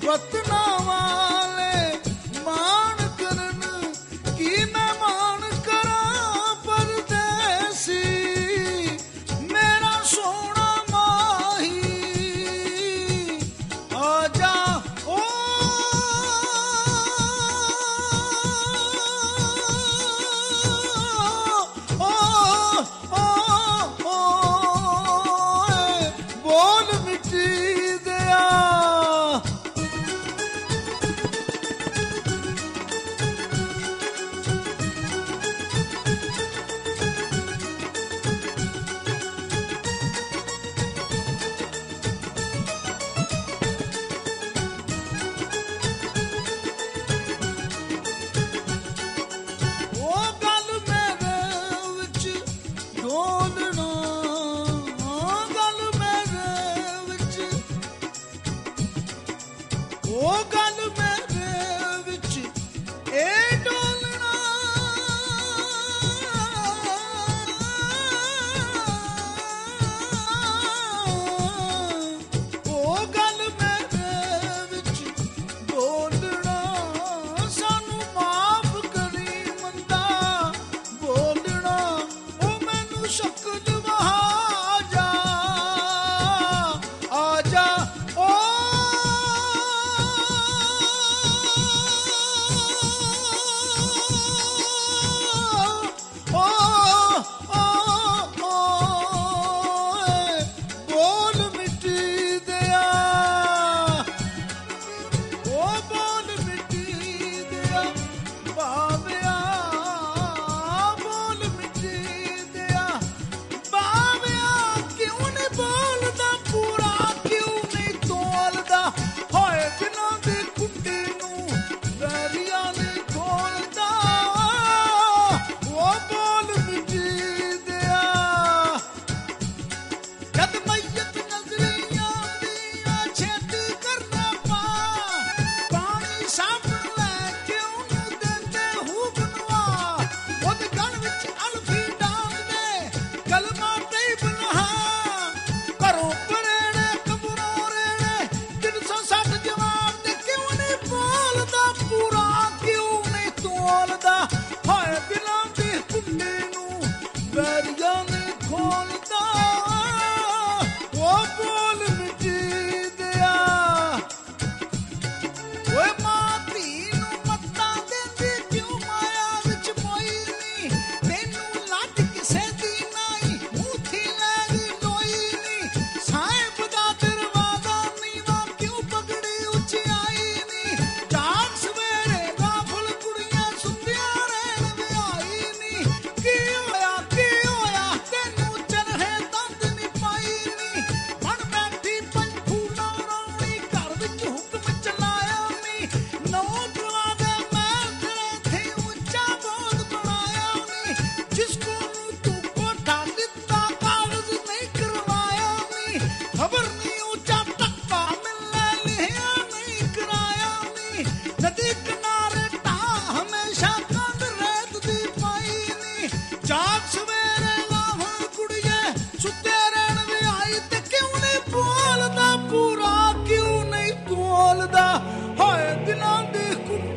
ਵਤਨਾਂ ਵਾਲੇ ਮਾਣ ਕਰਨ ਕੀ ਮੈਂ ਮਾਣ ਕਰਾਂ ਪਰਦੇਸੀ ਮੇਰਾ ਸੋਹਣਾ ਮਾਹੀ ਆ ਜਾ ਓ ਬੋਲ ਮਿੱਟੀ ਦਿਆ ਉਹ ਗੱਲ ਮੇਰੇ ਵਿੱਚ ਡੋਲਣਾ ਗੱਲ ਮੇਰੇ ਵਿੱਚ ਉਹ ਗੱਲ ਮੇਰੇ ਵਿੱਚ ਇਹ ਡੋਲਣਾ ਉਹ ਗੱਲ ਮੇਰੇ ਵਿੱਚ ਬੋਲਣਾ ਸਾਨੂੰ ਮਾਫ ਕਰੀ ਮੰਦਾ ਬੋਲਣਾ ਉਹ ਮੈਨੂੰ ਸ਼ਕਲ ਵਹਾ ਜਾ ਆ ਜਾ ਓ ਬੋਲ ਮਿੱਟੀ ਦਿਆ ਉਹ ਬੋਲ ਮਿੱਟੀ ਦਿਆ ਬਾਬਿਆ ਬੋਲ ਮਿੱਟੀ ਦਿਆ ਬਾਬਿਆ ਕਿਉਂ ਨਹੀਂ ਬੋਲਦਾ ਪੂਰਾ ਕਿਉਂ ਨਹੀਂ ਤੋਲਦਾ ਹੋਏ ਦਿਨਾਂ ਦੀ ਕੁੰਡੀ ਨੂੰ ਵੈਰੀਆਂ ਨੇ ਖੋਲਦਾ ਉਹ ਬੋਲ ਮਿੱਟੀ ਦਿਆ ਜਦ ਮਈਤ ਨਜ਼ਰੀ ਆਉਂਦੀ ਆ ਛੇਤੀ ਕਰਨਾ ਪਾ ਪਾਣੀ ਸਾਬਣ ਲੈ ਕੇ ਉਹਨੂੰ ਦਿੰਦੇ ਹੁਕਮਵਾ ਉਹਦੇ ਗਲ ਵਿੱਚ ਅਲਫੀ ਡਾਲਦੇ ਕਲਮਾ ਤੈਯਿਬ ਨਹਾ ਘਰੋਂ ਪਰੇਣੇ ਕਬਰੋਂ ਰੇਣੇ 360 ਜਵਾਬ ਦੇ ਕਿਉਂ ਨਹੀਂ ਬੋਲਦਾ ਪੂਰਾ ਕਿਉਂ ਨਹੀਂ ਤੋਲਦਾ ਹਾਏ ਦਿਲਾਂ ਦੀ ਕੁੰਡੀ ਨੂੰ ਵੈਰੀਆਂ ਨੇ ਖੋਲਦਾ ਉਹ ਬੋਲ ਮਿੱਟੀ ਦਿਆ ਓਏ ਮਾਂ ਧੀ ਨੂੰ ਮੱਤਾਂ ਦਿੰਦੀ ਕਿਉਂ ਮਾਇਆ ਵਿੱਚ ਮੋਈ ਨੀ ਤੈਨੂੰ ਲੱਜ ਕਿਸੇ ਦੀ ਨਹੀਂ ਮੂਥੀ ਲੈ ਗਈ ਲੋਈ ਨੀ ਸਾਹਿਬ ਦਾ ਦਰਵਾਜ਼ਾ ਨੀਵਾਂ ਕਿਉਂ ਪਗੜੀ ਉੱਚੀ ਆਈ ਨੀ ਜਾਗ ਸਵੇਰੇ ਗਾਫਲ ਕੁੜੀਆਂ ਸੁੱਤੀਆਂ ਰਹਿਣ ਵਿਆਹੀ ਨੀ ਕੀ ਹੋਇਆ ਤੈਨੂੰ ਚਰਹੇ ਦੰਦ ਨੀ ਪਾਈ ਨੀ ਬਣ ਬੈਠੀ ਪੰਖੂਲਾ ਰੌਣੀ ਘਰ ਵਿੱਚ ਹੁਕਮ ਚਲਾਇਆ ਨੀ ਨੌਕਰਾਂ ਦੇ ਮੈਂ ਤੇਰੇ ਤੇ ਉੱਚਾ ਬੋਧ ਬਣਾਇਆ ਨੀ ਜਿਸ ਨੂੰ ਤੂੰ ਕੋਠਾ ਦਿੱਤਾ ਕਾਗਜ਼ ਨਹੀਂ ਕਰਵਾਇਆ ਨੀ ਖਬਰ ਨਹੀਂ ਉੱਚਾ ਟੱਕਾ ਮਿਲਣਾ ਲਿਆ ਨਹੀਂ ਕਰਾਇਆ ਨੀ ਨਦੀ ਕਿਨਾਰੇ ਢਾਹ ਹਮੇਸ਼ਾ ਕੰਧ ਰੇਤ ਦੀ ਪਾਈ ਨੀ ਜਾਗ ਸਵੇਰੇ ਲਾਵਾਂ ਕੁੜੀਏ ਸੁੱਤੇ ਰਹਿਣ ਵਿਆਹੀ ਤੇ ਕਿਉਂ ਨਹੀਂ ਬੋਲਦਾ ਪੂਰਾ ਕਿਉਂ ਨਹੀਂ ਤੋਲਦਾ ਹੋਏ ਦਿਨਾਂ ਦੀ ਕੁੰਡੀ